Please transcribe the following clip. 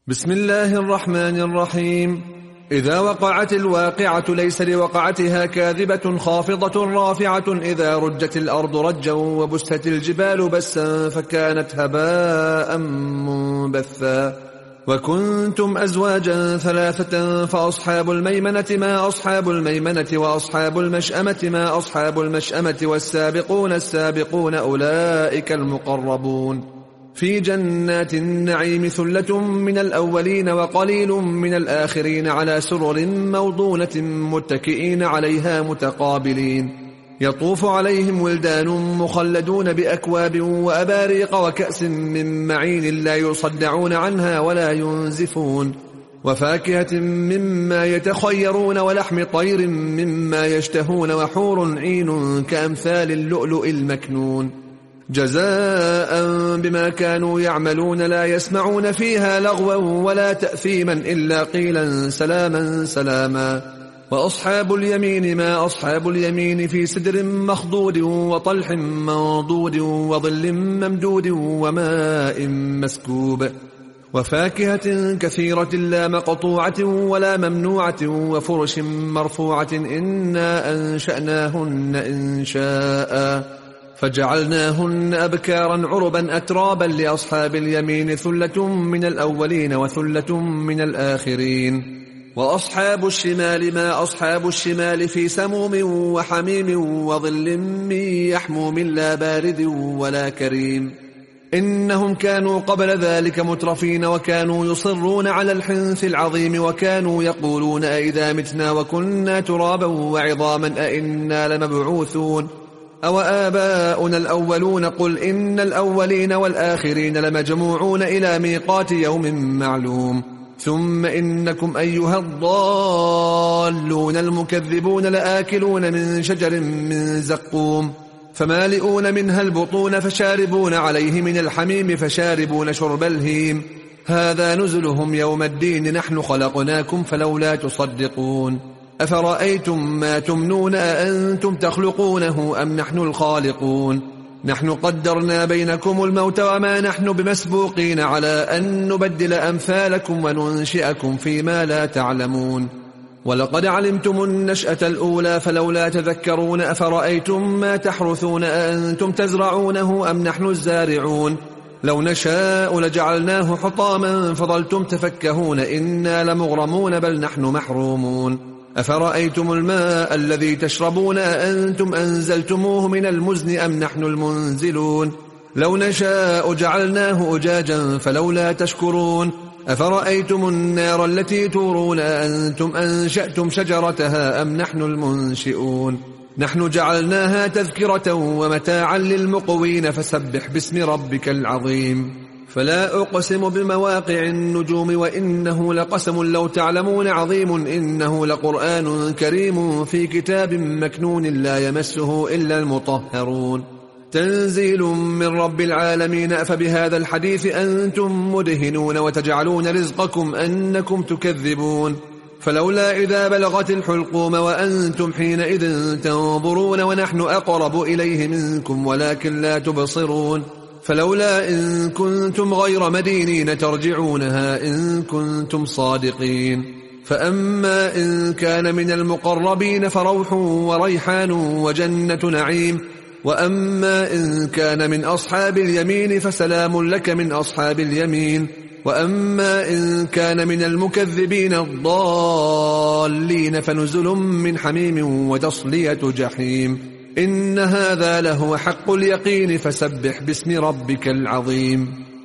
بسم الله الرحمن الرحيم. إذا وقعت الواقعة ليس لوقعتها كاذبة خافضة رافعة إذا رجت الأرض رجا وبست الجبال بسا فكانت هباء منبثا وكنتم أزواجا ثلاثة فأصحاب الميمنة ما أصحاب الميمنة وأصحاب المشأمة ما أصحاب المشأمة والسابقون السابقون أولئك المقربون في جنات النعيم ثلة من الأولين وقليل من الآخرين على سرر موضونة متكئين عليها متقابلين يطوف عليهم ولدان مخلدون بأكواب وأباريق وكأس من معين لا يصدعون عنها ولا ينزفون وفاكهة مما يتخيرون ولحم طير مما يشتهون وحور عين كأمثال اللؤلؤ المكنون جزاء بما كانوا يعملون لا يسمعون فيها لغوا ولا تأثيما إلا قيلا سلاما سلاما وأصحاب اليمين ما أصحاب اليمين في سدر مخضود وطلح منضود وظل ممدود وماء مسكوب وفاكهة كثيرة لا مقطوعة ولا ممنوعة وفرش مرفوعة إنا أنشأناهن إنشاء فجعلناهن أبكارا عربا أترابا لأصحاب اليمين ثلة من الأولين وثلة من الآخرين وأصحاب الشمال ما أصحاب الشمال في سموم وحميم وظل من يحموم لا بارد ولا كريم إنهم كانوا قبل ذلك مترفين وكانوا يصرون على الحنث العظيم وكانوا يقولون أئذا متنا وكنا ترابا وعظاما أئنا لمبعوثون أو آباؤنا الأولون قل إن الأولين والآخرين لمجموعون إلى ميقات يوم معلوم ثم إنكم أيها الضالون المكذبون لآكلون من شجر من زقوم فمالئون منها البطون فشاربون عليه من الحميم فشاربون شرب الهيم هذا نزلهم يوم الدين نحن خلقناكم فلولا تصدقون أفرأيتم ما تمنون أأنتم تخلقونه أم نحن الخالقون نحن قدرنا بينكم الموت وما نحن بمسبوقين على أن نبدل أمثالكم وننشئكم فيما لا تعلمون ولقد علمتم النشأة الأولى فلولا تذكرون أفرأيتم ما تحرثون أأنتم تزرعونه أم نحن الزارعون لو نشاء لجعلناه حطاما فظلتم تفكهون إنا لمغرمون بل نحن محرومون أفرأيتم الماء الذي تشربون أأنتم أنزلتموه من المزن أم نحن المنزلون لو نشاء جعلناه أجاجا فلولا تشكرون أفرأيتم النار التي تورون أأنتم أنشأتم شجرتها أم نحن المنشئون نحن جعلناها تذكرة ومتاعا للمقوين فسبح باسم ربك العظيم فلا أقسم بمواقع النجوم وإنه لقسم لو تعلمون عظيم إنه لقرآن كريم في كتاب مكنون لا يمسه إلا المطهرون تنزيل من رب العالمين أفبهذا الحديث أنتم مدهنون وتجعلون رزقكم أنكم تكذبون فلولا إذا بلغت الحلقوم وأنتم حينئذ تنظرون ونحن أقرب إليه منكم ولكن لا تبصرون فلولا إن كنتم غير مدينين ترجعونها إن كنتم صادقين فأما إن كان من المقربين فروح وريحان وجنة نعيم وأما إن كان من أصحاب اليمين فسلام لك من أصحاب اليمين وأما إن كان من المكذبين الضالين فنزل من حميم وتصلية جحيم إن هذا لهو حق اليقين فسبح باسم ربك العظيم